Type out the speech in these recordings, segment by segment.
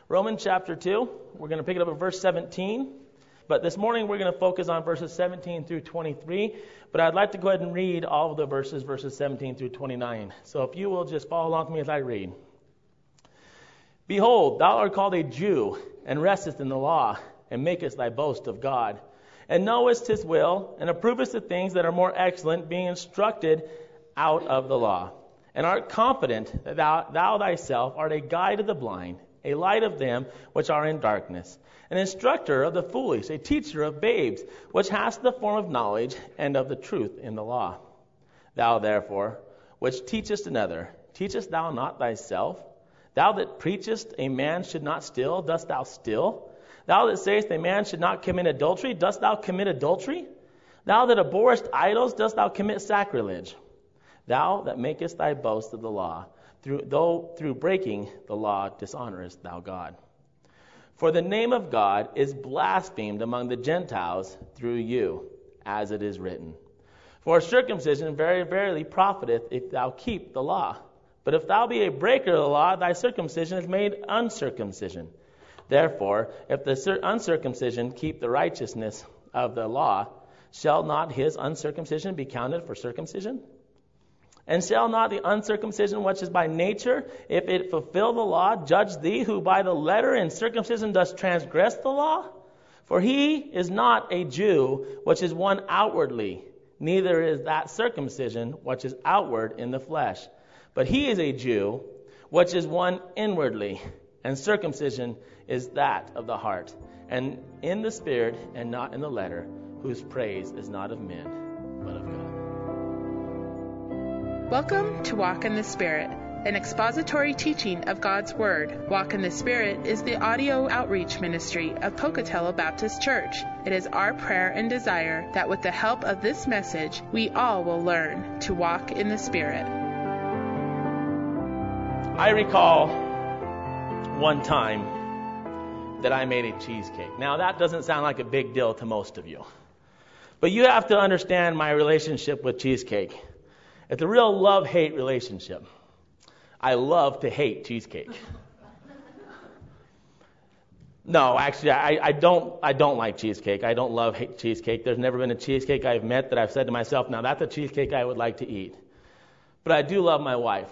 Romans chapter 2, we're going to pick it up at verse 17. But this morning we're going to focus on verses 17 through 23. But I'd like to go ahead and read all of the verses 17 through 29. So if you will just follow along with me as I read. Behold, thou art called a Jew, and restest in the law, and makest thy boast of God, and knowest his will, and approvest the things that are more excellent, being instructed out of the law, and art confident that thou thyself art a guide of the blind, a light of them which are in darkness, an instructor of the foolish, a teacher of babes, which hast the form of knowledge and of the truth in the law. Thou therefore, which teachest another, teachest thou not thyself? Thou that preachest a man should not steal, dost thou steal? Thou that sayest a man should not commit adultery, dost thou commit adultery? Thou that abhorrest idols, dost thou commit sacrilege? Thou that makest thy boast of the law, through breaking the law dishonorest thou God. For the name of God is blasphemed among the Gentiles through you, as it is written. For circumcision very verily profiteth if thou keep the law. But if thou be a breaker of the law, thy circumcision is made uncircumcision. Therefore, if the uncircumcision keep the righteousness of the law, shall not his uncircumcision be counted for circumcision? And shall not the uncircumcision which is by nature, if it fulfill the law, judge thee, who by the letter in circumcision does transgress the law? For he is not a Jew, which is one outwardly, neither is that circumcision which is outward in the flesh. But he is a Jew, which is one inwardly, and circumcision is that of the heart, and in the spirit, and not in the letter, whose praise is not of men, but of God. Welcome to Walk in the Spirit, an expository teaching of God's Word. Walk in the Spirit is the audio outreach ministry of Pocatello Baptist Church. It is our prayer and desire that with the help of this message, we all will learn to walk in the Spirit. I recall one time that I made a cheesecake. Now, that doesn't sound like a big deal to most of you. But you have to understand my relationship with cheesecake. It's a real love-hate relationship. I love to hate cheesecake. No, actually, I don't like cheesecake. I don't love cheesecake. There's never been a cheesecake I've met that I've said to myself, now that's a cheesecake I would like to eat. But I do love my wife.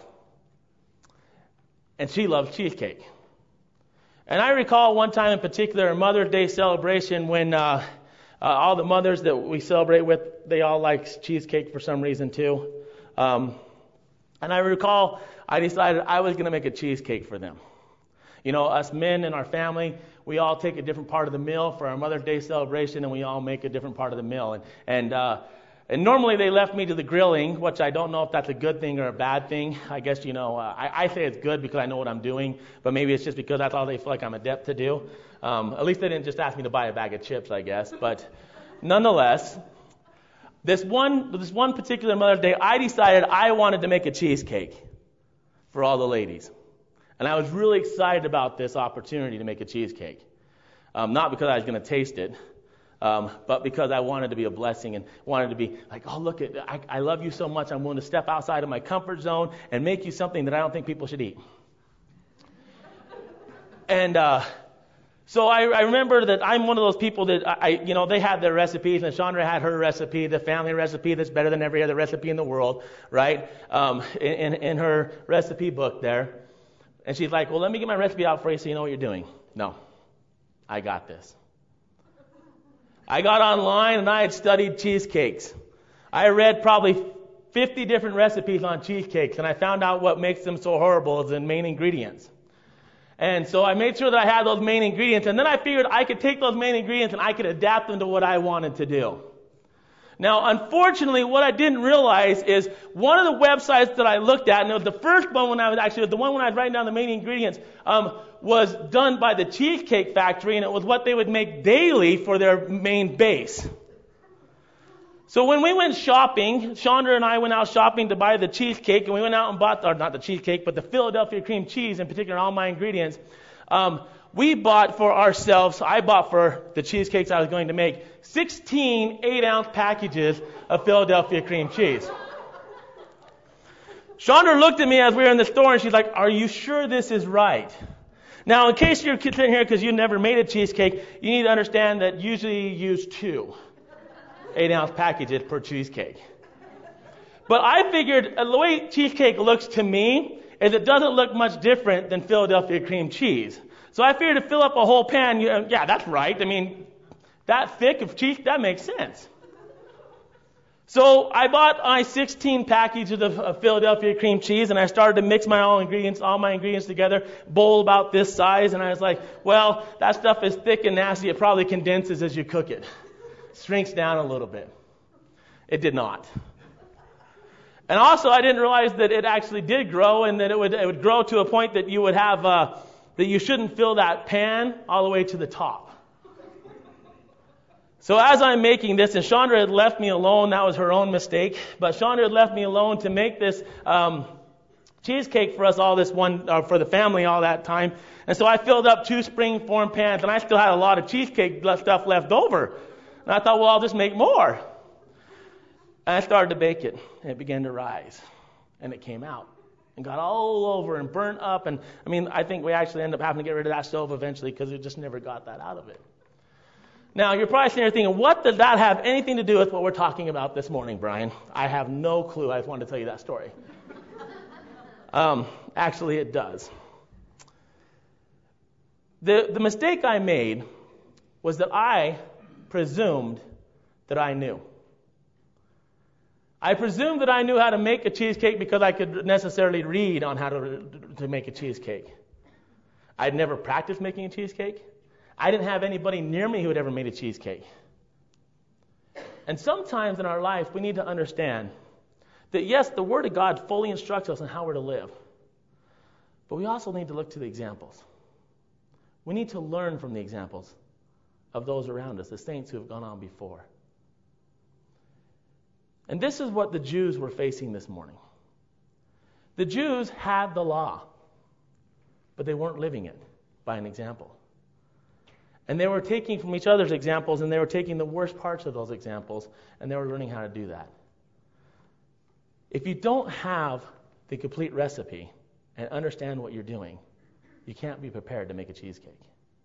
And she loves cheesecake. And I recall one time in particular, a Mother's Day celebration when all the mothers that we celebrate with, they all like cheesecake for some reason too. And I recall I decided I was going to make a cheesecake for them. You know, us men in our family, we all take a different part of the meal for our Mother's Day celebration, and we all make a different part of the meal. And normally they left me to the grilling, which I don't know if that's a good thing or a bad thing. I guess, I say it's good because I know what I'm doing, but maybe it's just because that's all they feel like I'm adept to do. At least they didn't just ask me to buy a bag of chips, I guess. But nonetheless, this one particular Mother's Day, I decided I wanted to make a cheesecake for all the ladies. And I was really excited about this opportunity to make a cheesecake. Not because I was going to taste it, but because I wanted to be a blessing and wanted to be like, oh, look, I love you so much, I'm willing to step outside of my comfort zone and make you something that I don't think people should eat. And so I remember that I'm one of those people that, they had their recipes, and Chandra had her recipe, the family recipe that's better than every other recipe in the world, right, in her recipe book there. And she's like, well, let me get my recipe out for you so you know what you're doing. No, I got this. I got online and I had studied cheesecakes. I read probably 50 different recipes on cheesecakes, and I found out what makes them so horrible is the main ingredients. And so I made sure that I had those main ingredients, and then I figured I could take those main ingredients and I could adapt them to what I wanted to do. Now, unfortunately, what I didn't realize is one of the websites that I looked at, and it was the first one when I was writing down the main ingredients, was done by the Cheesecake Factory, and it was what they would make daily for their main base. So when we went shopping, Chandra and I went out shopping to buy the cheesecake, and we went out and bought, or not the cheesecake, but the Philadelphia cream cheese, in particular, all my ingredients. We bought for ourselves, I bought for the cheesecakes I was going to make, 16 8-ounce packages of Philadelphia cream cheese. Chandra looked at me as we were in the store, and she's like, are you sure this is right? Now, in case you're sitting here because you never made a cheesecake, you need to understand that usually you use 2 8-ounce packages per cheesecake. But I figured the way cheesecake looks to me is it doesn't look much different than Philadelphia cream cheese. So I figured to fill up a whole pan, yeah, that's right. I mean, that thick of cheese, that makes sense. So I bought my 16 packages of Philadelphia cream cheese, and I started to mix all my ingredients together, bowl about this size, and I was like, well, that stuff is thick and nasty. It probably condenses as you cook it. Shrinks down a little bit. It did not. And also, I didn't realize that it actually did grow, and that it would grow to a point that you would have that you shouldn't fill that pan all the way to the top. So as I'm making this, and Chandra had left me alone, that was her own mistake, but Chandra had left me alone to make this cheesecake for us all for the family all that time. And so I filled up 2 spring-form pans, and I still had a lot of cheesecake stuff left over. And I thought, well, I'll just make more. And I started to bake it, and it began to rise. And it came out and got all over and burnt up. And I think we actually ended up having to get rid of that stove eventually because we just never got that out of it. Now, you're probably sitting there thinking, what does that have anything to do with what we're talking about this morning, Brian? I have no clue. I just wanted to tell you that story. Actually, it does. The mistake I made was that I presumed that I knew. I presumed that I knew how to make a cheesecake because I could necessarily read on how to make a cheesecake. I'd never practiced making a cheesecake. I didn't have anybody near me who had ever made a cheesecake. And sometimes in our life, we need to understand that, yes, the Word of God fully instructs us on how we're to live. But we also need to look to the examples. We need to learn from the examples of those around us, the saints who have gone on before. And this is what the Jews were facing this morning. The Jews had the law, but they weren't living it by an example. And they were taking from each other's examples, and they were taking the worst parts of those examples, and they were learning how to do that. If you don't have the complete recipe and understand what you're doing, you can't be prepared to make a cheesecake.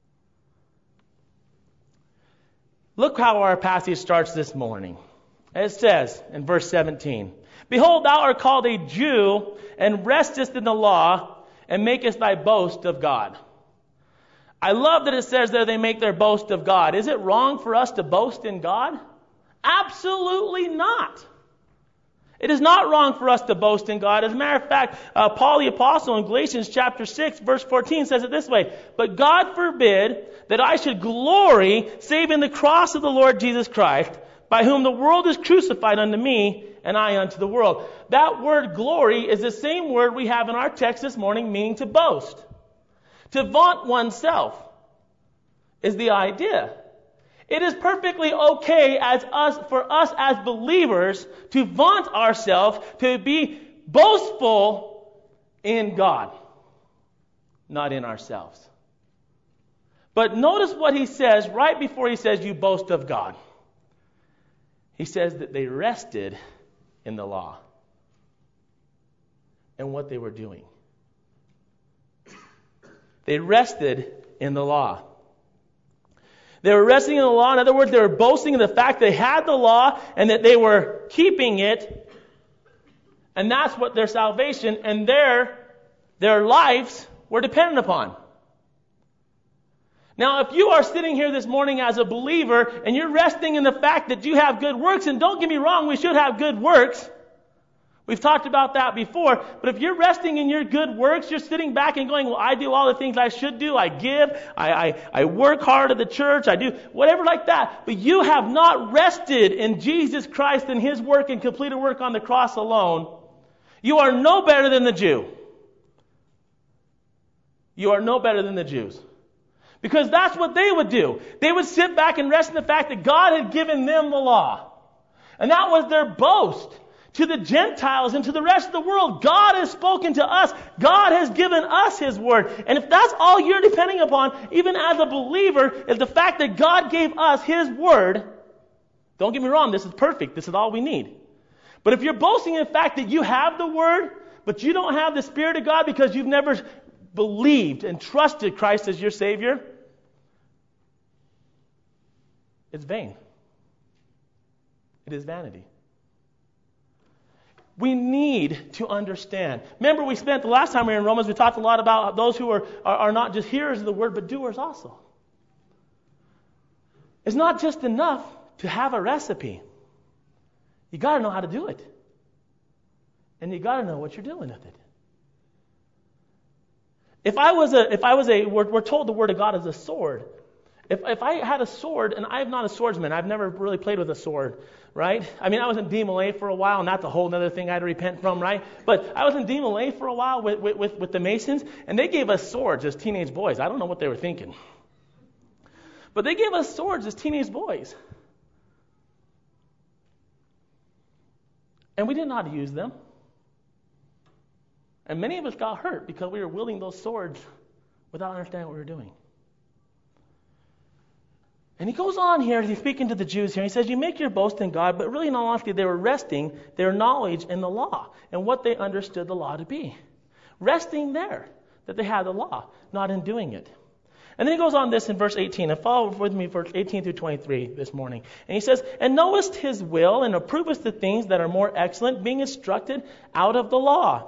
Look how our passage starts this morning. It says in verse 17, "Behold, thou art called a Jew, and restest in the law, and makest thy boast of God." I love that it says there they make their boast of God. Is it wrong for us to boast in God? Absolutely not. It is not wrong for us to boast in God. As a matter of fact, Paul the Apostle in Galatians chapter 6, verse 14 says it this way, "But God forbid that I should glory save in the cross of the Lord Jesus Christ, by whom the world is crucified unto me, and I unto the world." That word glory is the same word we have in our text this morning, meaning to boast. To vaunt oneself is the idea. It is perfectly okay for us as believers to vaunt ourselves, to be boastful in God, not in ourselves. But notice what he says right before he says you boast of God. He says that they rested in the law and what they were doing. They rested in the law. They were resting in the law. In other words, they were boasting in the fact they had the law and that they were keeping it. And that's what their salvation and their lives were dependent upon. Now, if you are sitting here this morning as a believer and you're resting in the fact that you have good works, and don't get me wrong, we should have good works. We've talked about that before. But if you're resting in your good works, you're sitting back and going, well, I do all the things I should do. I give. I work hard at the church. I do whatever like that. But you have not rested in Jesus Christ and His work and completed work on the cross alone. You are no better than the Jew. You are no better than the Jews. Because that's what they would do. They would sit back and rest in the fact that God had given them the law. And that was their boast. To the Gentiles and to the rest of the world, God has spoken to us. God has given us His word. And if that's all you're depending upon, even as a believer, is the fact that God gave us His word, don't get me wrong, this is perfect. This is all we need. But if you're boasting in the fact that you have the word, but you don't have the Spirit of God because you've never believed and trusted Christ as your Savior, it's vain. It is vanity. We need to understand. Remember, we spent the last time we were in Romans, we talked a lot about those who are not just hearers of the word, but doers also. It's not just enough to have a recipe. You got to know how to do it. And you got to know what you're doing with it. We're told the Word of God is a sword. If I had a sword, and I'm not a swordsman, I've never really played with a sword, right? I mean, I was in DMLA for a while, and that's a whole other thing I had to repent from, right? But I was in DMLA for a while with the Masons, and they gave us swords as teenage boys. I don't know what they were thinking. But they gave us swords as teenage boys. And we didn't know how to use them. And many of us got hurt because we were wielding those swords without understanding what we were doing. And he goes on here, he's speaking to the Jews here. He says, you make your boast in God, but really in all honesty, they were resting their knowledge in the law and what they understood the law to be. Resting there, that they had the law, not in doing it. And then he goes on this in verse 18, and follow with me verse 18 through 23 this morning. And he says, and knowest his will, and approvest the things that are more excellent, being instructed out of the law.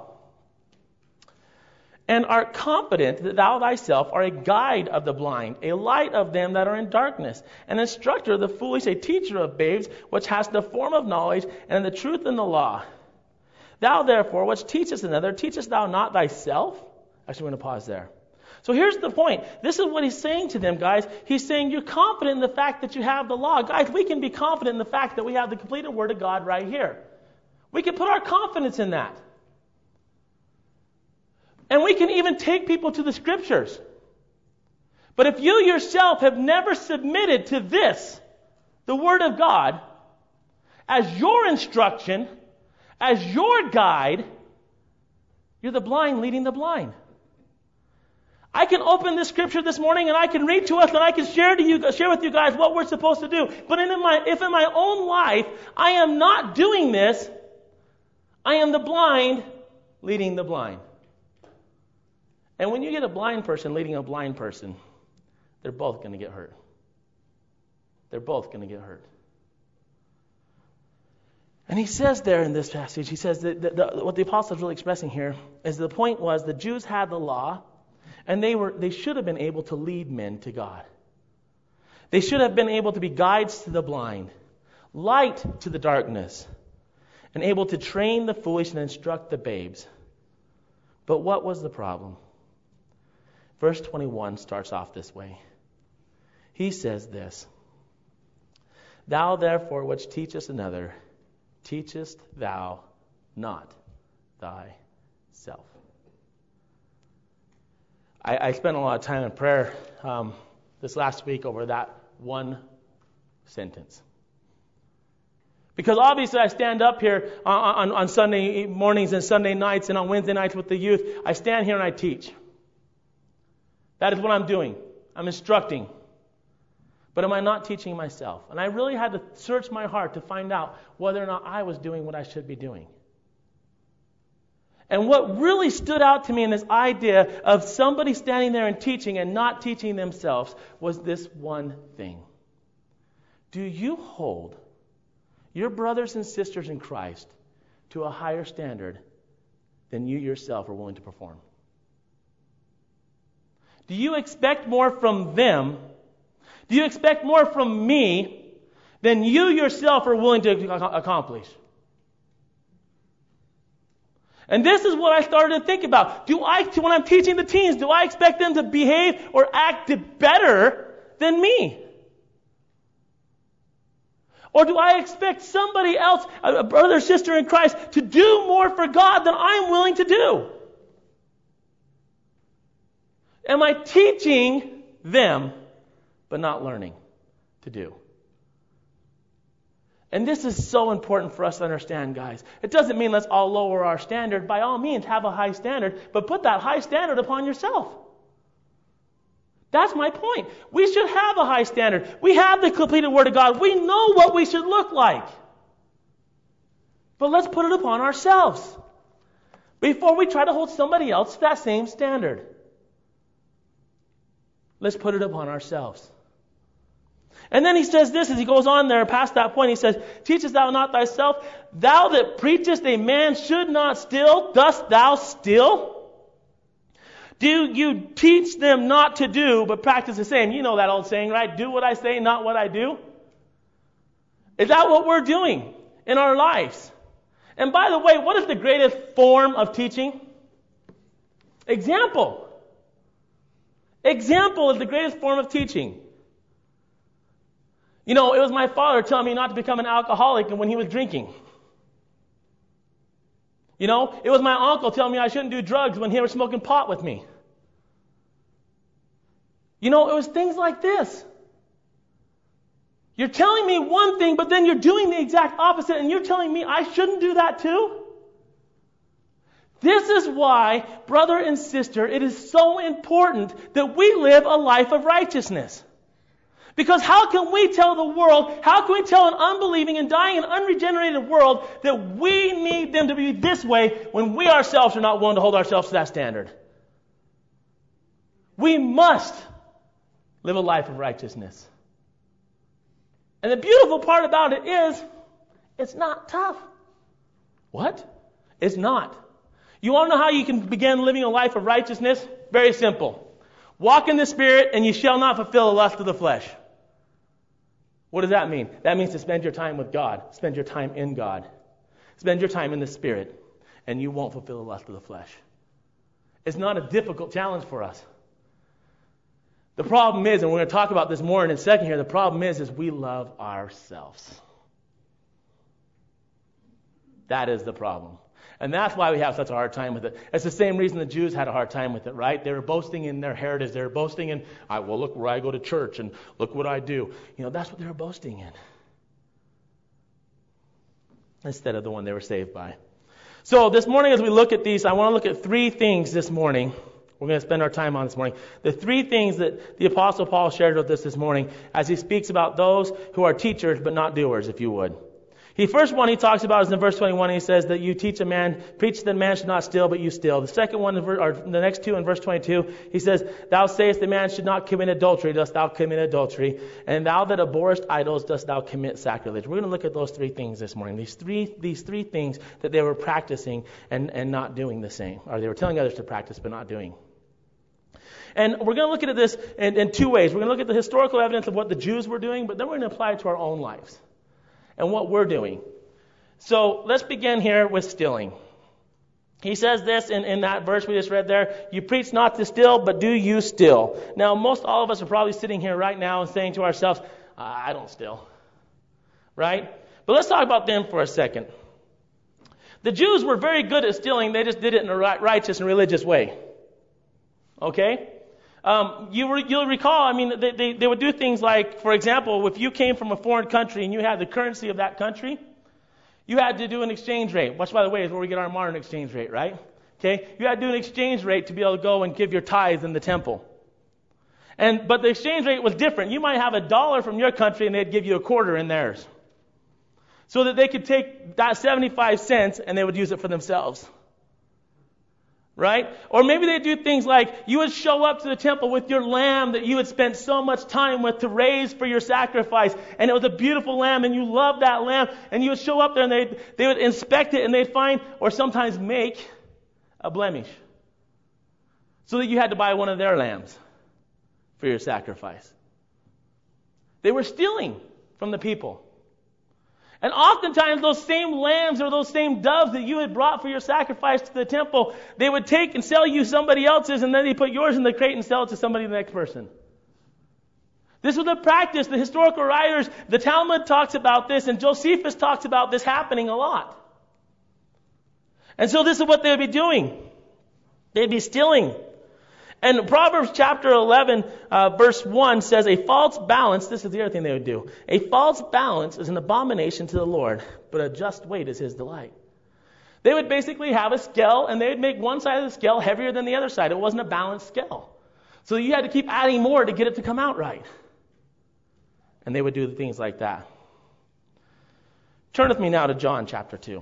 And art confident that thou thyself art a guide of the blind, a light of them that are in darkness, an instructor of the foolish, a teacher of babes, which hast the form of knowledge, and the truth in the law. Thou therefore, which teachest another, teachest thou not thyself? Actually, we're going to pause there. So here's the point. This is what he's saying to them, guys. He's saying you're confident in the fact that you have the law. Guys, we can be confident in the fact that we have the completed Word of God right here. We can put our confidence in that. And we can even take people to the Scriptures. But if you yourself have never submitted to this, the Word of God, as your instruction, as your guide, you're the blind leading the blind. I can open this Scripture this morning and I can read to us and I can share with you guys what we're supposed to do. But if in my own life I am not doing this, I am the blind leading the blind. And when you get a blind person leading a blind person, they're both going to get hurt. They're both going to get hurt. And he says there in this passage, he says that what the apostle is really expressing here is the point was the Jews had the law, and they should have been able to lead men to God. They should have been able to be guides to the blind, light to the darkness, and able to train the foolish and instruct the babes. But what was the problem? Verse 21 starts off this way. He says this, thou therefore which teachest another, teachest thou not thyself. I spent a lot of time in prayer this last week over that one sentence. Because obviously I stand up here on Sunday mornings and Sunday nights and on Wednesday nights with the youth. I stand here and I teach. That is what I'm doing. I'm instructing. But am I not teaching myself? And I really had to search my heart to find out whether or not I was doing what I should be doing. And what really stood out to me in this idea of somebody standing there and teaching and not teaching themselves was this one thing. Do you hold your brothers and sisters in Christ to a higher standard than you yourself are willing to perform? Do you expect more from them? Do you expect more from me than you yourself are willing to accomplish? And this is what I started to think about. When I'm teaching the teens, do I expect them to behave or act better than me? Or do I expect somebody else, a brother or sister in Christ, to do more for God than I'm willing to do? Am I teaching them, but not learning to do? And this is so important for us to understand, guys. It doesn't mean let's all lower our standard. By all means, have a high standard, but put that high standard upon yourself. That's my point. We should have a high standard. We have the completed Word of God. We know what we should look like. But let's put it upon ourselves before we try to hold somebody else to that same standard. Let's put it upon ourselves. And then he says this as he goes on there past that point. He says, teachest thou not thyself? Thou that preachest a man should not steal, dost thou steal? Do you teach them not to do, but practice the same? You know that old saying, right? Do what I say, not what I do. Is that what we're doing in our lives? And by the way, what is the greatest form of teaching? Example. Example is the greatest form of teaching. You know, it was my father telling me not to become an alcoholic when he was drinking. You know, it was my uncle telling me I shouldn't do drugs when he was smoking pot with me. You know, it was things like this. You're telling me one thing, but then you're doing the exact opposite, and you're telling me I shouldn't do that too? This is why, brother and sister, it is so important that we live a life of righteousness. Because how can we tell the world, how can we tell an unbelieving and dying and unregenerated world that we need them to be this way when we ourselves are not willing to hold ourselves to that standard? We must live a life of righteousness. And the beautiful part about it is, it's not tough. What? It's not. You want to know how you can begin living a life of righteousness? Very simple. Walk in the Spirit and you shall not fulfill the lust of the flesh. What does that mean? That means to spend your time with God. Spend your time in God. Spend your time in the Spirit, and you won't fulfill the lust of the flesh. It's not a difficult challenge for us. The problem is, and we're going to talk about this more in a second here, the problem is we love ourselves. That is the problem. And that's why we have such a hard time with it. It's the same reason the Jews had a hard time with it, right? They were boasting in their heritage. They were boasting in, well, look where I go to church and look what I do. You know, that's what they were boasting in. Instead of the one they were saved by. So this morning as we look at these, I want to look at three things this morning. We're going to spend our time on this morning. The three things that the Apostle Paul shared with us this morning as he speaks about those who are teachers but not doers, if you would. The first one he talks about is in verse 21. He says that you preach that man should not steal, but you steal. The second one, or the next two in verse 22, he says, thou sayest the man should not commit adultery, dost thou commit adultery? And thou that abhorrest idols, dost thou commit sacrilege? We're going to look at those three things this morning. These three things that they were practicing and not doing the same. Or they were telling others to practice but not doing. And we're going to look at this in two ways. We're going to look at the historical evidence of what the Jews were doing, but then we're going to apply it to our own lives and what we're doing. So let's begin here with stealing. He says this in that verse we just read there, you preach not to steal, but do you steal? Now, most all of us are probably sitting here right now and saying to ourselves, I don't steal. Right? But let's talk about them for a second. The Jews were very good at stealing. They just did it in a righteous and religious way. Okay? You'll recall, they would do things like, for example, if you came from a foreign country and you had the currency of that country, you had to do an exchange rate, which, by the way, is where we get our modern exchange rate, right? Okay? You had to do an exchange rate to be able to go and give your tithes in the temple. But the exchange rate was different. You might have $1 from your country and they'd give you a quarter in theirs. So that they could take that 75 cents and they would use it for themselves. Right? Or maybe they do things like you would show up to the temple with your lamb that you had spent so much time with to raise for your sacrifice. And it was a beautiful lamb and you loved that lamb. And you would show up there and they would inspect it and they'd find or sometimes make a blemish. So that you had to buy one of their lambs for your sacrifice. They were stealing from the people. And oftentimes those same lambs or those same doves that you had brought for your sacrifice to the temple, they would take and sell you somebody else's and then they put yours in the crate and sell it to somebody, the next person. This was a practice. The historical writers, the Talmud talks about this and Josephus talks about this happening a lot. And so this is what they would be doing. They'd be stealing. And Proverbs chapter 11, verse 1 says, a false balance, this is the other thing they would do. A false balance is an abomination to the Lord, but a just weight is his delight. They would basically have a scale, and they would make one side of the scale heavier than the other side. It wasn't a balanced scale. So you had to keep adding more to get it to come out right. And they would do things like that. Turn with me now to John chapter 2.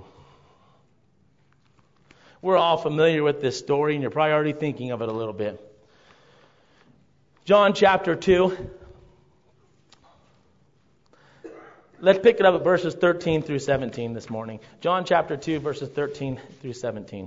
We're all familiar with this story, and you're probably already thinking of it a little bit. John chapter 2. Let's pick it up at verses 13 through 17 this morning. John chapter 2, verses 13 through 17.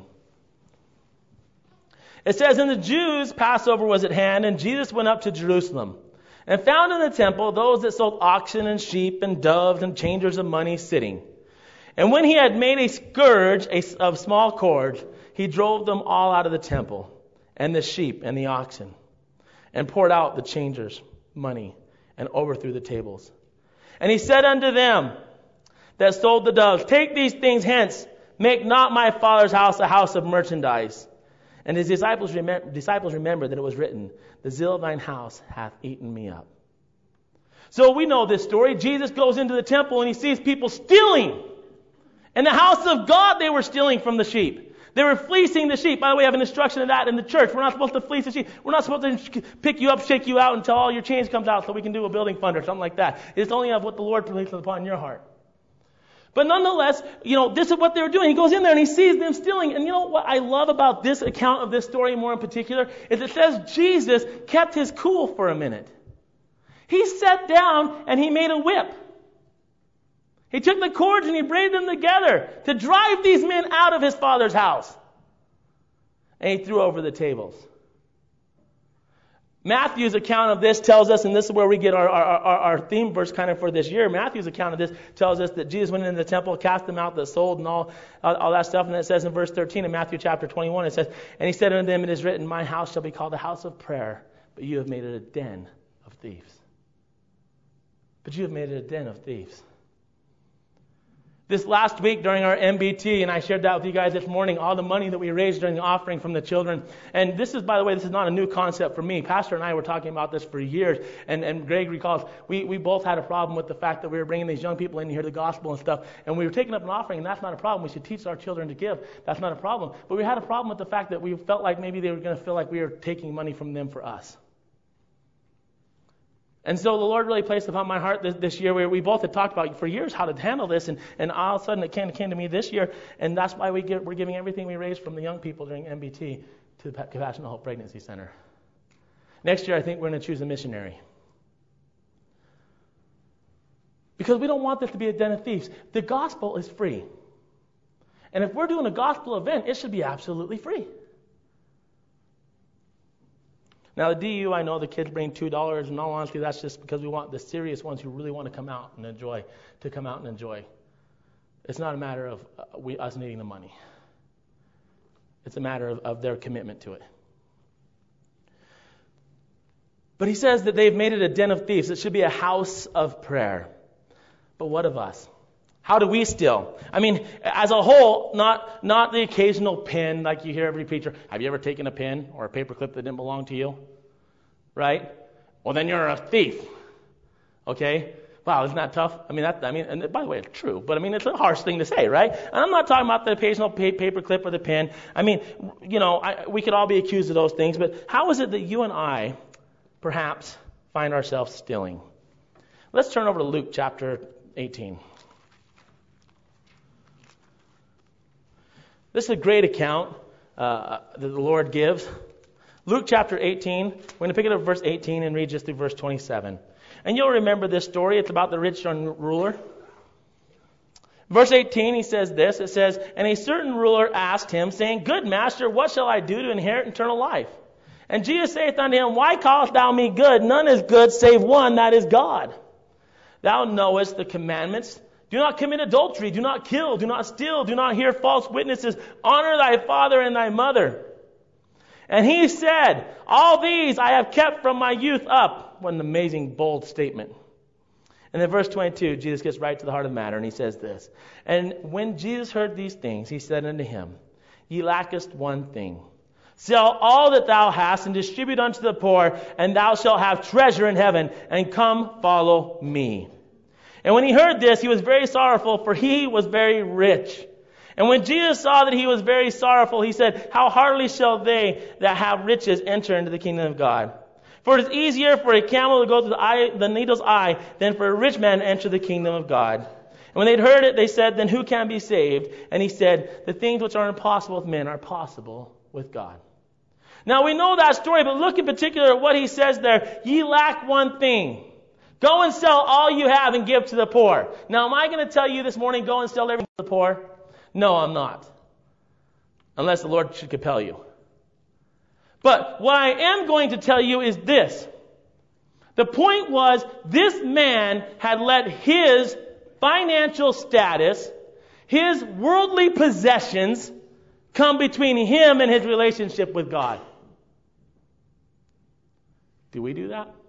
It says, "And the Jews' Passover was at hand, and Jesus went up to Jerusalem, and found in the temple those that sold oxen and sheep and doves and changers of money sitting. And when he had made a scourge of small cords, he drove them all out of the temple, and the sheep and the oxen, and poured out the changers' money, and overthrew the tables. And he said unto them that sold the doves, Take these things hence, make not my Father's house a house of merchandise. And his disciples remembered that it was written, The zeal of thine house hath eaten me up." So we know this story. Jesus goes into the temple and he sees people stealing. In the house of God, they were stealing from the sheep. They were fleecing the sheep. By the way, I have an instruction of that in the church. We're not supposed to fleece the sheep. We're not supposed to pick you up, shake you out until all your change comes out so we can do a building fund or something like that. It's only of what the Lord places upon your heart. But nonetheless, this is what they were doing. He goes in there and he sees them stealing. And you know what I love about this account of this story more in particular is it says Jesus kept his cool for a minute. He sat down and he made a whip. He took the cords and he braided them together to drive these men out of his Father's house. And he threw over the tables. Matthew's account of this tells us, and this is where we get our theme verse kind of for this year. Matthew's account of this tells us that Jesus went into the temple, cast them out that sold and all that stuff. And it says in verse 13 in Matthew chapter 21, it says, "And he said unto them, It is written, My house shall be called a house of prayer, but you have made it a den of thieves." But you have made it a den of thieves. This last week during our MBT, and I shared that with you guys this morning, all the money that we raised during the offering from the children. And this is, by the way, this is not a new concept for me. Pastor and I were talking about this for years. And Greg recalls, we both had a problem with the fact that we were bringing these young people in to hear the gospel and stuff. And we were taking up an offering, and that's not a problem. We should teach our children to give. That's not a problem. But we had a problem with the fact that we felt like maybe they were going to feel like we were taking money from them for us. And so the Lord really placed upon my heart this year, where we both had talked about for years how to handle this, and all of a sudden it came to me this year, and that's why we're giving everything we raised from the young people during MBT to the Compassion and Hope Pregnancy Center. Next year I think we're going to choose a missionary. Because we don't want this to be a den of thieves. The gospel is free. And if we're doing a gospel event, it should be absolutely free. Now, the DU, I know the kids bring $2. In all honesty, that's just because we want the serious ones who really want to come out and enjoy to come out and enjoy. It's not a matter of us needing the money. It's a matter of their commitment to it. But he says that they've made it a den of thieves. It should be a house of prayer. But what of us? How do we steal? I mean, as a whole, not the occasional pen like you hear every preacher. Have you ever taken a pen or a paper clip that didn't belong to you? Right? Well, then you're a thief. Okay? Wow, isn't that tough? And by the way, it's true. But it's a harsh thing to say, right? And I'm not talking about the occasional paper clip or the pen. We could all be accused of those things. But how is it that you and I, perhaps, find ourselves stealing? Let's turn over to Luke chapter 18. This is a great account that the Lord gives. Luke chapter 18, we're going to pick it up verse 18 and read just through verse 27. And you'll remember this story. It's about the rich young ruler. Verse 18, he says this. It says, "And a certain ruler asked him, saying, Good master, what shall I do to inherit eternal life? And Jesus saith unto him, Why callest thou me good? None is good save one, that is God. Thou knowest the commandments. Do not commit adultery. Do not kill. Do not steal. Do not hear false witnesses. Honor thy father and thy mother. And he said, All these I have kept from my youth up. What an amazing, bold statement. And then verse 22, Jesus gets right to the heart of the matter, and he says this. And when Jesus heard these things, he said unto him, Ye lackest one thing. Sell all that thou hast, and distribute unto the poor, and thou shalt have treasure in heaven, and come follow me. And when he heard this, he was very sorrowful, for he was very rich. And when Jesus saw that he was very sorrowful, he said, How hardly shall they that have riches enter into the kingdom of God? For it is easier for a camel to go through the needle's eye than for a rich man to enter the kingdom of God. And when they had heard it, they said, Then who can be saved? And he said, The things which are impossible with men are possible with God. Now we know that story, but look in particular at what he says there. Ye lack one thing. Go and sell all you have and give to the poor. Now am I going to tell you this morning, go and sell everything to the poor? No, I'm not. Unless the Lord should compel you. But what I am going to tell you is this. The point was, this man had let his financial status, his worldly possessions, come between him and his relationship with God. Do we do that?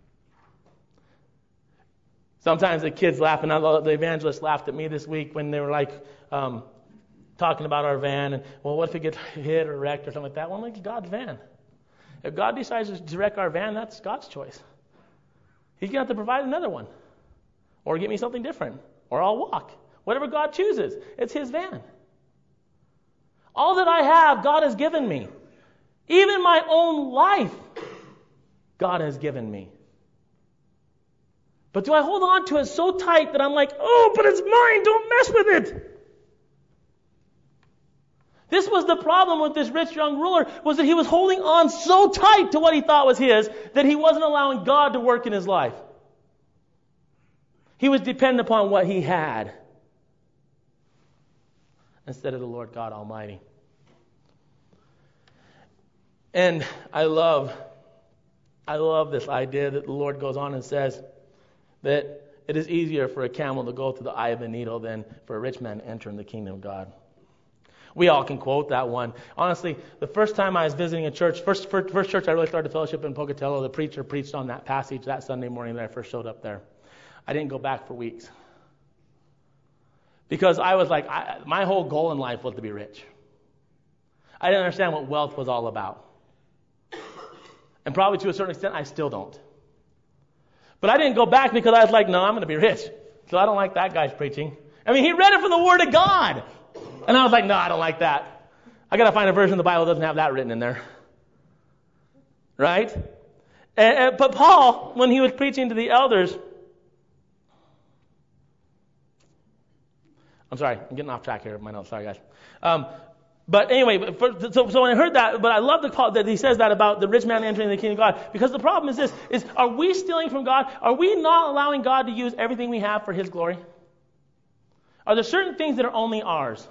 Sometimes the kids laugh, and the evangelist laughed at me this week when they were like talking about our van, and well, what if it gets hit or wrecked or something like that? Well, I'm like, God's van. If God decides to wreck our van, that's God's choice. He's going to have to provide another one. Or get me something different. Or I'll walk. Whatever God chooses. It's His van. All that I have, God has given me. Even my own life, God has given me. But do I hold on to it so tight that I'm like, oh, but it's mine, don't mess with it. This was the problem with this rich young ruler, was that he was holding on so tight to what he thought was his that he wasn't allowing God to work in his life. He was dependent upon what he had instead of the Lord God Almighty. And I love this idea that the Lord goes on and says that it is easier for a camel to go through the eye of a needle than for a rich man to enter in the kingdom of God. We all can quote that one. Honestly, the first time I was visiting a church, first church I really started fellowship in Pocatello, the preacher preached on that passage that Sunday morning that I first showed up there. I didn't go back for weeks. Because I was like, my whole goal in life was to be rich. I didn't understand what wealth was all about. And probably to a certain extent, I still don't. But I didn't go back because I was like, no, I'm going to be rich. So I don't like that guy's preaching. I mean, he read it from the Word of God. And I was like, no, I don't like that. I got to find a version of the Bible that doesn't have that written in there. Right? But Paul, when he was preaching to the elders, I'm sorry, I'm getting off track here. My notes, sorry guys. But anyway, so when I heard that, but I love the call that he says that about the rich man entering the kingdom of God. Because the problem is this, are we stealing from God? Are we not allowing God to use everything we have for His glory? Are there certain things that are only ours?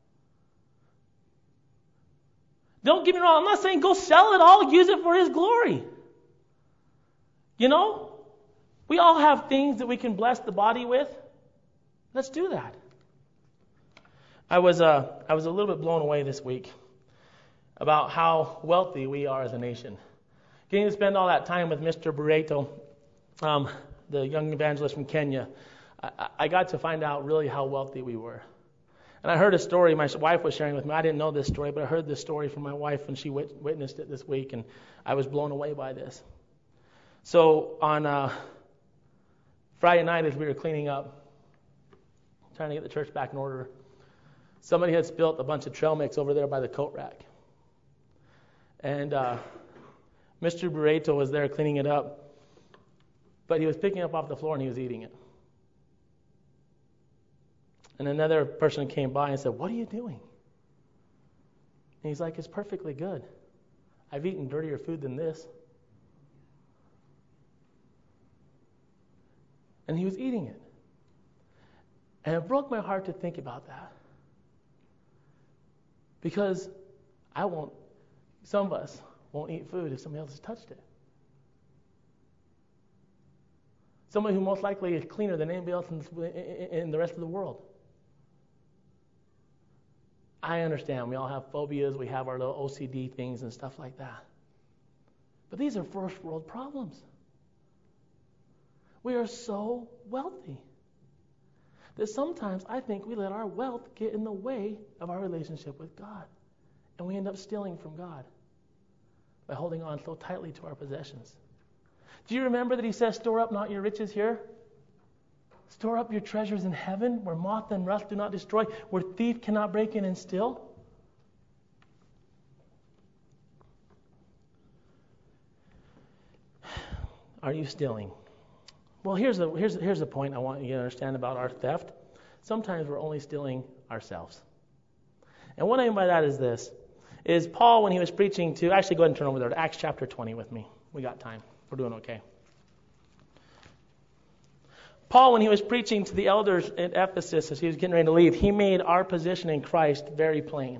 Don't get me wrong, I'm not saying go sell it all, use it for His glory. You know? We all have things that we can bless the body with. Let's do that. I was a little bit blown away this week about how wealthy we are as a nation. Getting to spend all that time with Mr. Burrito, the young evangelist from Kenya, I got to find out really how wealthy we were. And I heard a story my wife was sharing with me. I didn't know this story, but I heard this story from my wife when she witnessed it this week, and I was blown away by this. So on Friday night as we were cleaning up, trying to get the church back in order, somebody had spilt a bunch of trail mix over there by the coat rack. And Mr. Burrito was there cleaning it up, but he was picking it up off the floor and he was eating it. And another person came by and said, "What are you doing?" And he's like, "It's perfectly good. I've eaten dirtier food than this." And he was eating it. And it broke my heart to think about that. Because some of us won't eat food if somebody else has touched it. Somebody who most likely is cleaner than anybody else in the rest of the world. I understand. We all have phobias. We have our little OCD things and stuff like that. But these are first world problems. We are so wealthy that sometimes I think we let our wealth get in the way of our relationship with God. And we end up stealing from God by holding on so tightly to our possessions. Do you remember that He says, store up not your riches here? Store up your treasures in heaven, where moth and rust do not destroy, where thief cannot break in and steal. Are you stealing? Well, here's the point I want you to understand about our theft. Sometimes we're only stealing ourselves. And what I mean by that is this, is Paul when he was preaching to, actually go ahead and turn over there to Acts chapter 20 with me. We got time. We're doing okay. Paul, when he was preaching to the elders at Ephesus as he was getting ready to leave, he made our position in Christ very plain.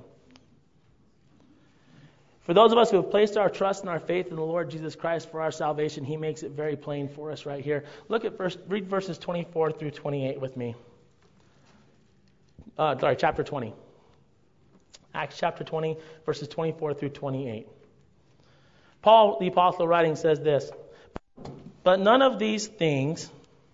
For those of us who have placed our trust and our faith in the Lord Jesus Christ for our salvation, he makes it very plain for us right here. Read verses 24 through 28 with me. Chapter 20. Acts chapter 20, verses 24 through 28. Paul, the apostle, writing says this, But none of these things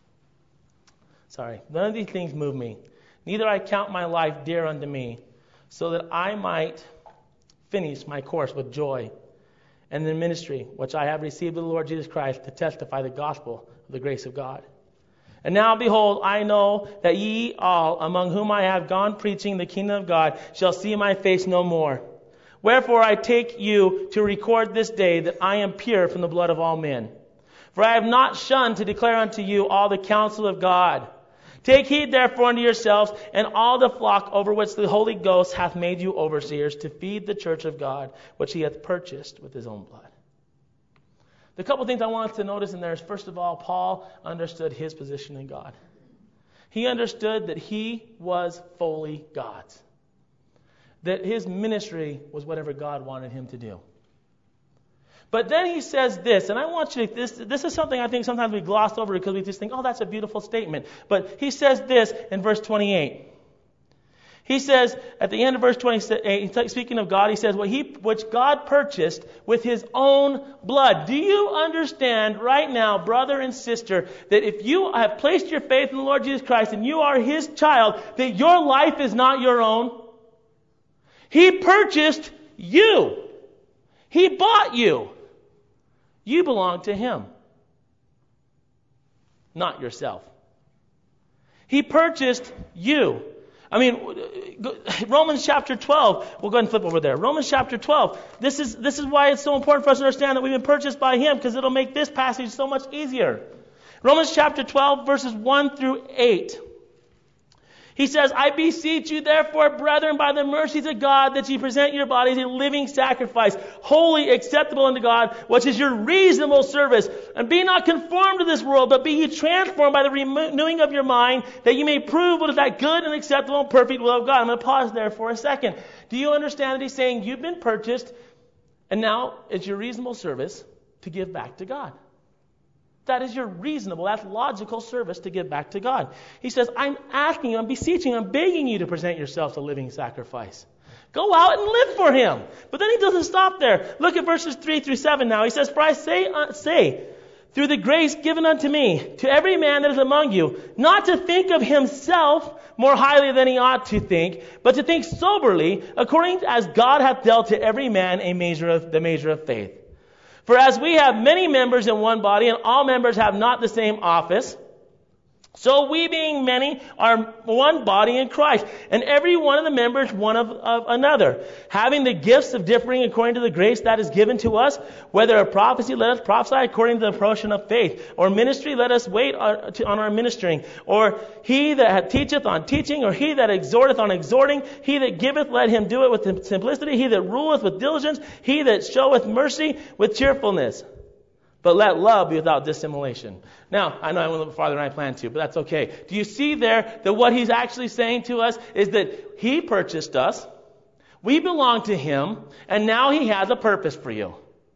move me. Neither I count my life dear unto me, so that I might finish my course with joy, and the ministry which I have received of the Lord Jesus Christ to testify the gospel of the grace of God. And now, behold, I know that ye all, among whom I have gone preaching the kingdom of God, shall see my face no more. Wherefore I take you to record this day that I am pure from the blood of all men. For I have not shunned to declare unto you all the counsel of God. Take heed therefore unto yourselves and all the flock over which the Holy Ghost hath made you overseers, to feed the church of God, which he hath purchased with his own blood. The couple things I want us to notice in there is, first of all, Paul understood his position in God. He understood that he was fully God's. That his ministry was whatever God wanted him to do. But then he says this, and I want you to, this is something I think sometimes we gloss over because we just think, oh, that's a beautiful statement. But he says this in verse 28. He says, at the end of verse 28, speaking of God, he says, which God purchased with his own blood. Do you understand right now, brother and sister, that if you have placed your faith in the Lord Jesus Christ and you are his child, that your life is not your own? He purchased you. He bought you. You belong to him, not yourself. He purchased you. I mean, Romans chapter 12. We'll go ahead and flip over there. Romans chapter 12. This is why it's so important for us to understand that we've been purchased by him, because it'll make this passage so much easier. Romans chapter 12, verses 1 through 8. He says, I beseech you, therefore, brethren, by the mercies of God, that ye present your bodies a living sacrifice, wholly acceptable unto God, which is your reasonable service. And be not conformed to this world, but be ye transformed by the renewing of your mind, that ye may prove what is that good and acceptable and perfect will of God. I'm going to pause there for a second. Do you understand that he's saying you've been purchased, and now it's your reasonable service to give back to God? That is your reasonable, that's logical service to give back to God. He says, I'm asking you, I'm beseeching, I'm begging you to present yourselves a living sacrifice. Go out and live for him. But then he doesn't stop there. Look at verses 3 through 7 now. He says, For I say, through the grace given unto me, to every man that is among you, not to think of himself more highly than he ought to think, but to think soberly, according as God hath dealt to every man the measure of faith. For as we have many members in one body, and all members have not the same office, so we being many are one body in Christ, and every one of the members one of another, having the gifts of differing according to the grace that is given to us, whether a prophecy, let us prophesy according to the proportion of faith, or ministry, let us wait on our ministering, or he that teacheth on teaching, or he that exhorteth on exhorting, he that giveth, let him do it with simplicity, he that ruleth with diligence, he that showeth mercy with cheerfulness. But let love be without dissimulation. Now, I know I went a little farther than I planned to, but that's okay. Do you see there that what he's actually saying to us is that he purchased us, we belong to him, and now he has a purpose for you.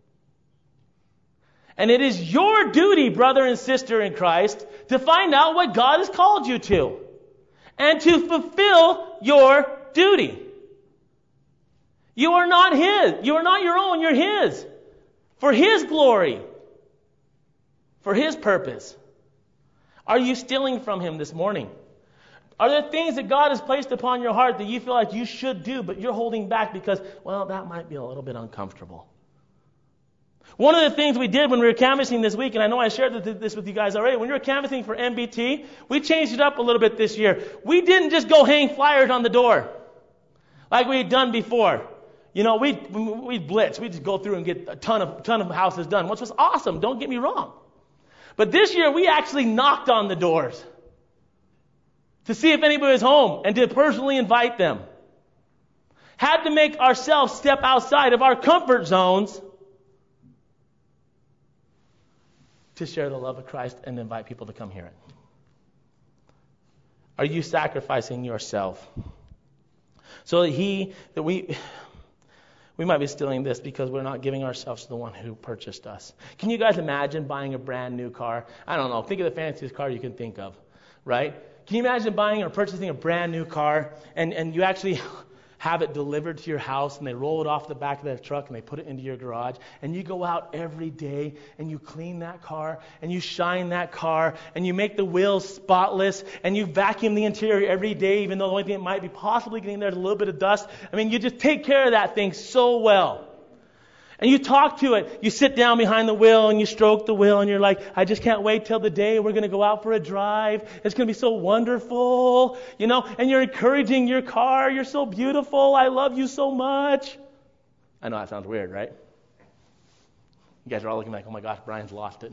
And it is your duty, brother and sister in Christ, to find out what God has called you to, and to fulfill your duty. You are not his. You are not your own. You're his. For his glory. For his purpose. Are you stealing from him this morning? Are there things that God has placed upon your heart that you feel like you should do, but you're holding back because, well, that might be a little bit uncomfortable? One of the things we did when we were canvassing this week, and I know I shared this with you guys already, when we were canvassing for MBT, we changed it up a little bit this year. We didn't just go hang flyers on the door like we had done before. You know, we'd blitz. We'd just go through and get a ton of houses done, which was awesome. Don't get me wrong. But this year, we actually knocked on the doors to see if anybody was home and to personally invite them. had to make ourselves step outside of our comfort zones to share the love of Christ and invite people to come hear it. Are you sacrificing yourself? So that we might be stealing this because we're not giving ourselves to the one who purchased us. Can you guys imagine buying a brand new car? I don't know. Think of the fanciest car you can think of, right? Can you imagine buying or purchasing a brand new car and you actually have it delivered to your house and they roll it off the back of their truck and they put it into your garage and you go out every day and you clean that car and you shine that car and you make the wheels spotless and you vacuum the interior every day, even though the only thing that might be possibly getting there is a little bit of dust. I mean, you just take care of that thing so well. And you talk to it. You sit down behind the wheel and you stroke the wheel and you're like, I just can't wait till the day we're going to go out for a drive. It's going to be so wonderful, and you're encouraging your car. You're so beautiful. I love you so much. I know that sounds weird, right? You guys are all looking like, oh my gosh, Brian's lost it.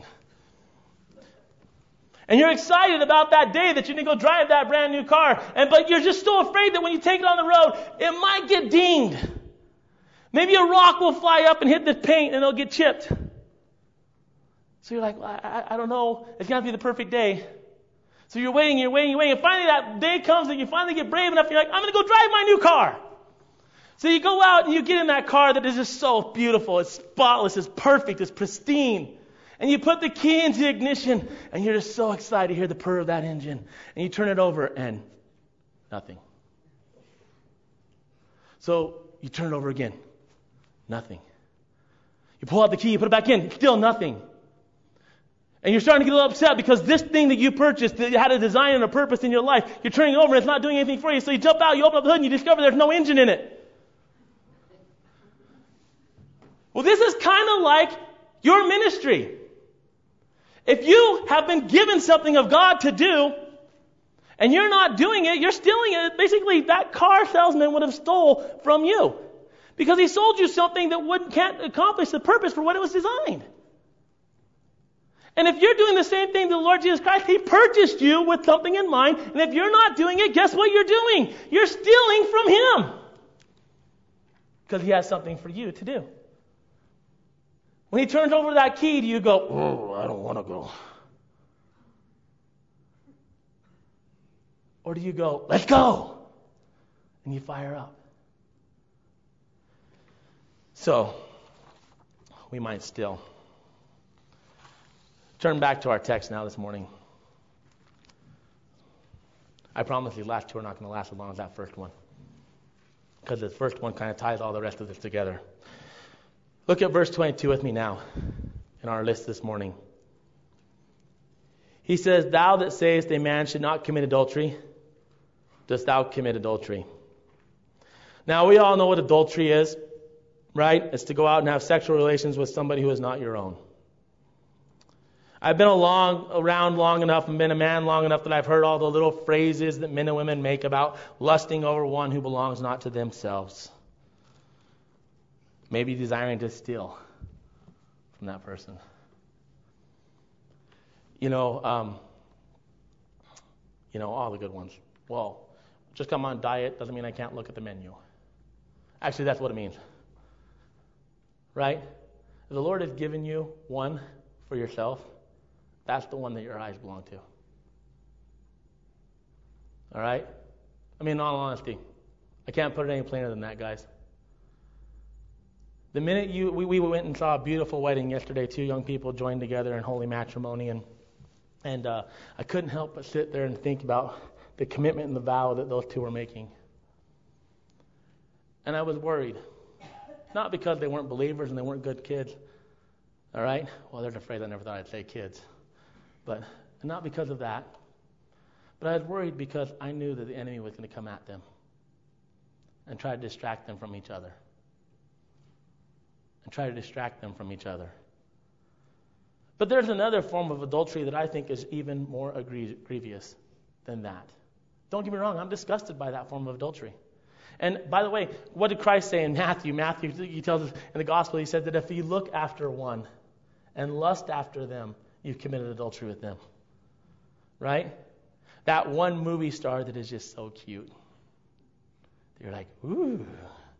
And you're excited about that day that you're going to go drive that brand new car. But you're just so afraid that when you take it on the road, it might get dinged. Maybe a rock will fly up and hit the paint and it'll get chipped. So you're like, well, I don't know. It's going to be the perfect day. So you're waiting. And finally that day comes and you finally get brave enough. You're like, I'm going to go drive my new car. So you go out and you get in that car that is just so beautiful. It's spotless. It's perfect. It's pristine. And you put the key into the ignition and you're just so excited to hear the purr of that engine. And you turn it over and nothing. So you turn it over again. Nothing. You pull out the key, you put it back in, still nothing. And you're starting to get a little upset because this thing that you purchased that had a design and a purpose in your life, you're turning it over and it's not doing anything for you. So you jump out, you open up the hood and you discover there's no engine in it. Well, this is kind of like your ministry. If you have been given something of God to do and you're not doing it, you're stealing it. Basically, that car salesman would have stole from you. Because he sold you something that can't accomplish the purpose for what it was designed. And if you're doing the same thing to the Lord Jesus Christ, He purchased you with something in mind. And if you're not doing it, guess what you're doing? You're stealing from Him. Because He has something for you to do. When He turns over that key, do you go, oh, I don't want to go? Or do you go, let's go? And you fire up. So, we might still. Turn back to our text now this morning. I promise these last two are not going to last as long as that first one. Because the first one kind of ties all the rest of this together. Look at verse 22 with me now in our list this morning. He says, thou that sayest a man should not commit adultery, dost thou commit adultery? Now, we all know what adultery is. Right? It's to go out and have sexual relations with somebody who is not your own. I've been around long enough and been a man long enough that I've heard all the little phrases that men and women make about lusting over one who belongs not to themselves. Maybe desiring to steal from that person. All the good ones. Well, just come on diet doesn't mean I can't look at the menu. Actually, that's what it means. Right? If the Lord has given you one for yourself, that's the one that your eyes belong to. All right? I mean, in all honesty, I can't put it any plainer than that, guys. The minute we went and saw a beautiful wedding yesterday, two young people joined together in holy matrimony, and I couldn't help but sit there and think about the commitment and the vow that those two were making. And I was worried. Not because they weren't believers and they weren't good kids. All right? Well, there's a phrase I never thought I'd say, kids. But not because of that. But I was worried because I knew that the enemy was going to come at them and try to distract them from each other. But there's another form of adultery that I think is even more grievous than that. Don't get me wrong, I'm disgusted by that form of adultery. And by the way, what did Christ say in Matthew? Matthew, he tells us in the gospel, he said that if you look after one and lust after them, you've committed adultery with them. Right? That one movie star that is just so cute. You're like, ooh,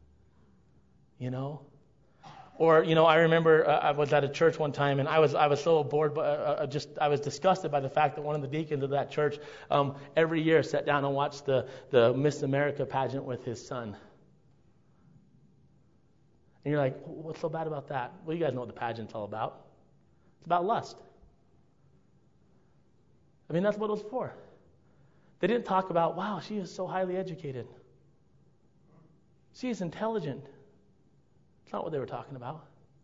you know. Or, you know, I remember I was at a church one time, and I was so bored, but I was disgusted by the fact that one of the deacons of that church every year sat down and watched the Miss America pageant with his son. And you're like, what's so bad about that? Well, you guys know what the pageant's all about. It's about lust. I mean, that's what it was for. They didn't talk about, wow, she is so highly educated. She is intelligent. It's not what they were talking about.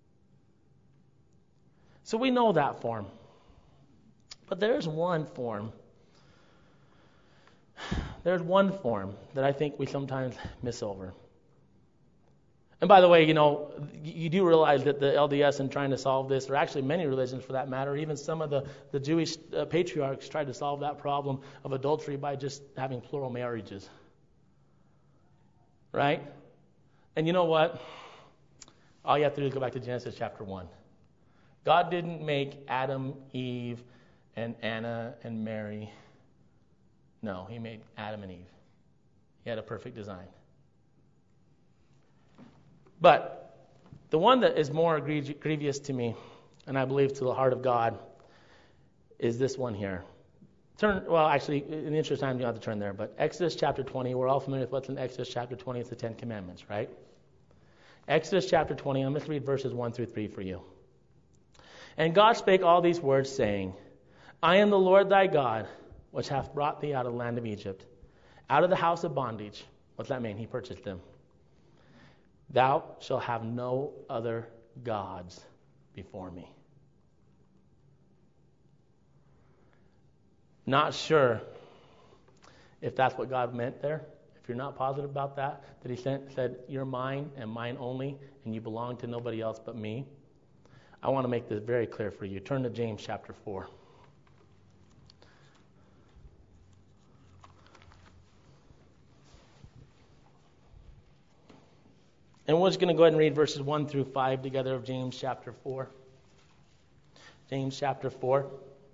So we know that form. But there's one form. There's one form that I think we sometimes miss over. And by the way, you know, you do realize that the LDS in trying to solve this, or actually many religions for that matter, even some of the Jewish patriarchs tried to solve that problem of adultery by just having plural marriages. Right? And you know what? All you have to do is go back to Genesis chapter 1. God didn't make Adam, Eve, and Anna, and Mary. No, he made Adam and Eve. He had a perfect design. But the one that is more grievous to me, and I believe to the heart of God, is this one here. Actually, in the interest of time, you don't have to turn there, but Exodus chapter 20, we're all familiar with what's in Exodus chapter 20. It's the Ten Commandments, right? Exodus chapter 20, I'm going to read verses 1 through 3 for you. And God spake all these words, saying, I am the Lord thy God, which hath brought thee out of the land of Egypt, out of the house of bondage. What's that mean? He purchased them. Thou shalt have no other gods before me. Not sure if that's what God meant there. If you're not positive about that he said, you're mine and mine only, and you belong to nobody else but me. I want to make this very clear for you. Turn to James chapter 4. And we're just going to go ahead and read verses 1 through 5 together of James chapter 4. James chapter 4.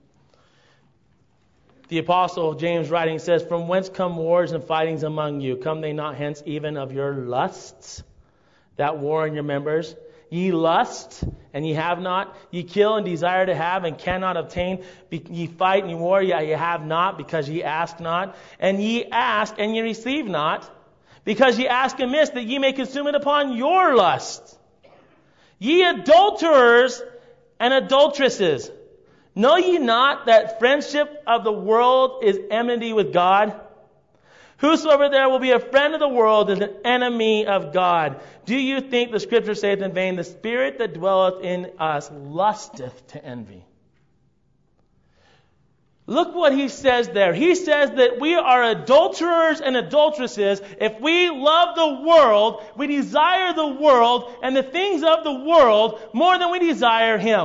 The apostle James writing says, From whence come wars and fightings among you? Come they not hence even of your lusts that war in your members? Ye lust, and ye have not. Ye kill and desire to have, and cannot obtain. Ye fight and ye war, yet ye have not, because ye ask not. And ye ask, and ye receive not, because ye ask amiss, that ye may consume it upon your lust. Ye adulterers and adulteresses, know ye not that friendship of the world is enmity with God? Whosoever there will be a friend of the world is an enemy of God. Do you think the Scripture saith in vain, the Spirit that dwelleth in us lusteth to envy? Look what he says there. He says that we are adulterers and adulteresses if we love the world, we desire the world and the things of the world more than we desire Him.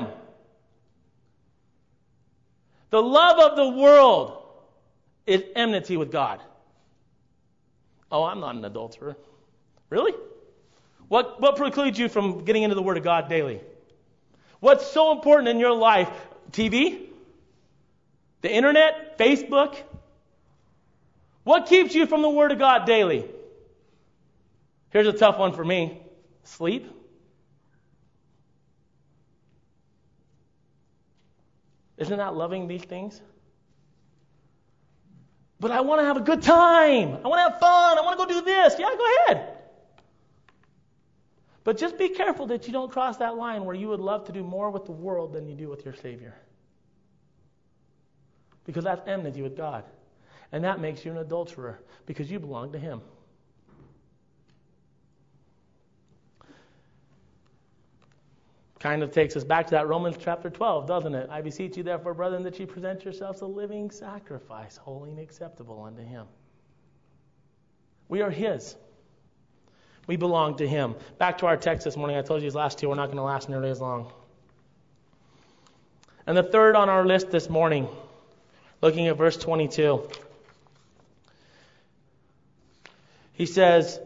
The love of the world is enmity with God. Oh, I'm not an adulterer. Really? What precludes you from getting into the Word of God daily? What's so important in your life? TV? The internet? Facebook? What keeps you from the Word of God daily? Here's a tough one for me. Sleep. Isn't that loving these things? But I want to have a good time. I want to have fun. I want to go do this. Yeah, go ahead. But just be careful that you don't cross that line where you would love to do more with the world than you do with your Savior. Because that's enmity with God. And that makes you an adulterer because you belong to Him. Kind of takes us back to that Romans chapter 12, doesn't it? I beseech you therefore, brethren, that you present yourselves a living sacrifice, holy and acceptable unto Him. We are His. We belong to Him. Back to our text this morning. I told you these last two were not going to last nearly as long. And the third on our list this morning, looking at verse 22. He says,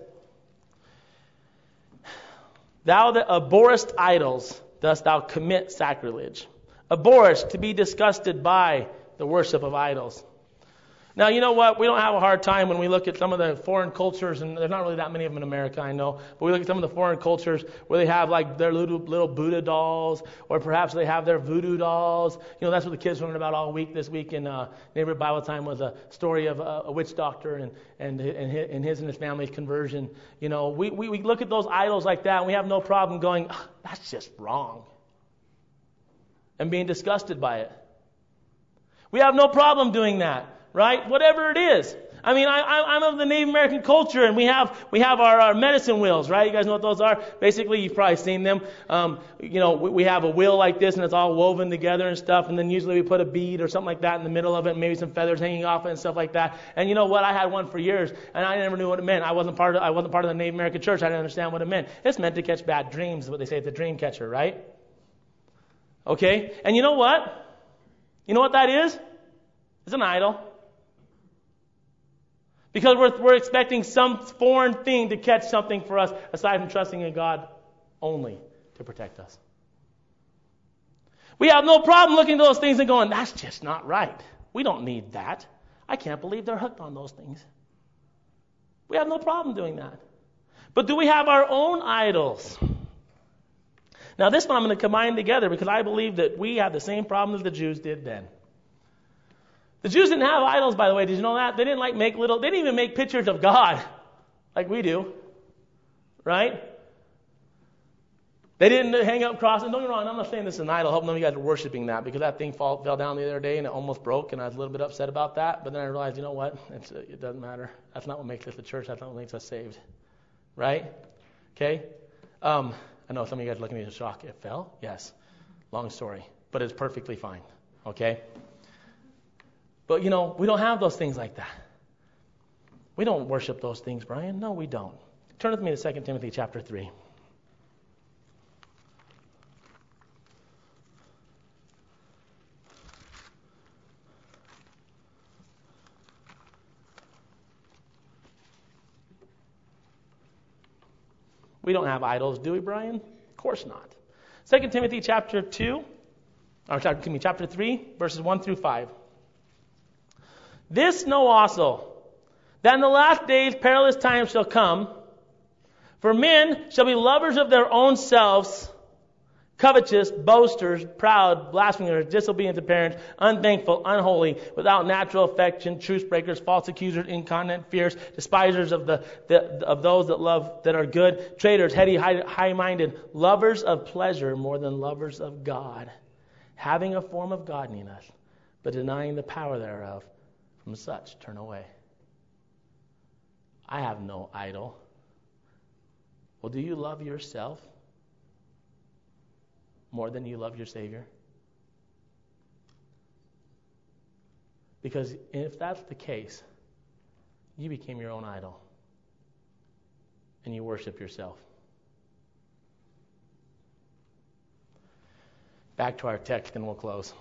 Thou that abhorrest idols, dost thou commit sacrilege. Abhorrest, to be disgusted by the worship of idols. Now, you know what? We don't have a hard time when we look at some of the foreign cultures, and there's not really that many of them in America, I know, but we look at some of the foreign cultures where they have like their little Buddha dolls, or perhaps they have their voodoo dolls. You know, that's what the kids learned about all week this week in Neighborhood Bible Time was a story of a witch doctor and his and his family's conversion. You know, we look at those idols like that, and we have no problem going, that's just wrong, and being disgusted by it. We have no problem doing that. Right? Whatever it is. I mean, I'm of the Native American culture, and we have our medicine wheels, right? You guys know what those are? Basically, you've probably seen them. You know, we have a wheel like this, and it's all woven together and stuff, and then usually we put a bead or something like that in the middle of it, and maybe some feathers hanging off it and stuff like that. And you know what? I had one for years, and I never knew what it meant. I wasn't part of the Native American church. I didn't understand what it meant. It's meant to catch bad dreams, is what they say. It's a dream catcher, right? Okay? And you know what? You know what that is? It's an idol. Because we're expecting some foreign thing to catch something for us aside from trusting in God only to protect us. We have no problem looking at those things and going, that's just not right. We don't need that. I can't believe they're hooked on those things. We have no problem doing that. But do we have our own idols? Now this one I'm going to combine together because I believe that we have the same problem as the Jews did then. The Jews didn't have idols, by the way. Did you know that? They didn't they didn't even make pictures of God like we do. Right? They didn't hang up crosses. Don't get me wrong, I'm not saying this is an idol. I hope none of you guys are worshiping that because that thing fell down the other day and it almost broke and I was a little bit upset about that. But then I realized, you know what? It doesn't matter. That's not what makes us the church. That's not what makes us saved. Right? Okay? I know some of you guys are looking at me in shock. It fell? Yes. Long story. But it's perfectly fine. Okay? But, you know, we don't have those things like that. We don't worship those things, Brian. No, we don't. Turn with me to 2 Timothy chapter 3. We don't have idols, do we, Brian? Of course not. 2 Timothy chapter 3, verses 1 through 5. This know also, that in the last days perilous times shall come, for men shall be lovers of their own selves, covetous, boasters, proud, blasphemers, disobedient to parents, unthankful, unholy, without natural affection, truce breakers, false accusers, incontinent, fierce, despisers of those that are good, traitors, heady, high-minded, lovers of pleasure more than lovers of God, having a form of godliness, but denying the power thereof. From such turn away. I have no idol. Well, do you love yourself more than you love your Savior? Because if that's the case, you became your own idol. And you worship yourself. Back to our text and we'll close.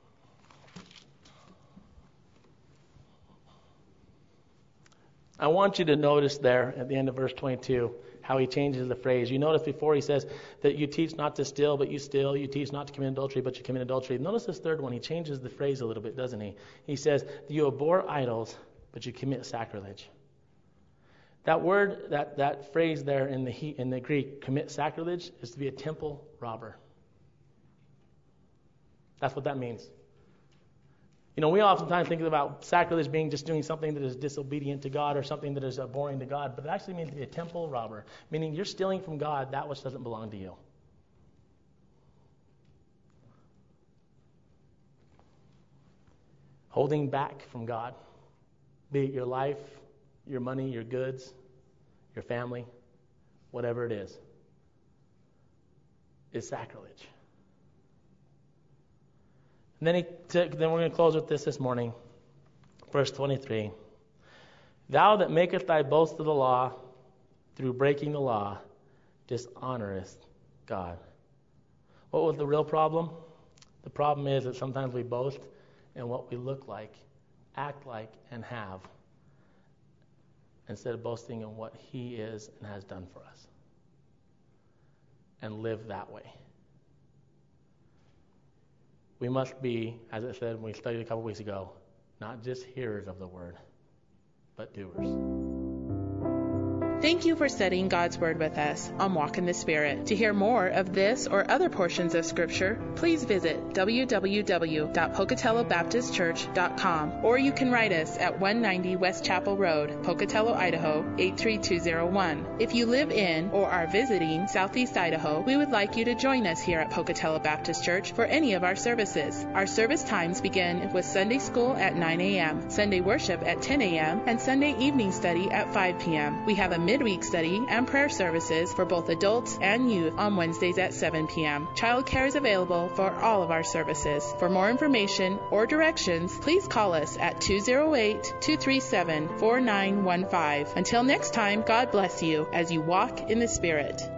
I want you to notice there at the end of verse 22 how he changes the phrase. You notice before he says that you teach not to steal, but you steal. You teach not to commit adultery, but you commit adultery. Notice this third one. He changes the phrase a little bit, doesn't he? He says, you abhor idols, but you commit sacrilege. That word, that phrase there in the Greek, commit sacrilege, is to be a temple robber. That's what that means. You know, we oftentimes think about sacrilege being just doing something that is disobedient to God or something that is abhorring to God, but it actually means to be a temple robber, meaning you're stealing from God that which doesn't belong to you. Holding back from God, be it your life, your money, your goods, your family, whatever it is sacrilege. And then we're going to close with this morning. Verse 23. Thou that makest thy boast of the law, through breaking the law, dishonorest God. What was the real problem? The problem is that sometimes we boast in what we look like, act like, and have, instead of boasting in what He is and has done for us. And live that way. We must be, as it said when we studied a couple weeks ago, not just hearers of the word, but doers. Thank you for studying God's Word with us on Walk in the Spirit. To hear more of this or other portions of Scripture, please visit www.pocatellobaptistchurch.com, or you can write us at 190 West Chapel Road, Pocatello, Idaho 83201. If you live in or are visiting Southeast Idaho, we would like you to join us here at Pocatello Baptist Church for any of our services. Our service times begin with Sunday school at 9 a.m., Sunday worship at 10 a.m., and Sunday evening study at 5 p.m. We have a midweek study and prayer services for both adults and youth on Wednesdays at 7 p.m. Child care is available for all of our services. For more information or directions, please call us at 208-237-4915. Until next time, God bless you as you walk in the Spirit.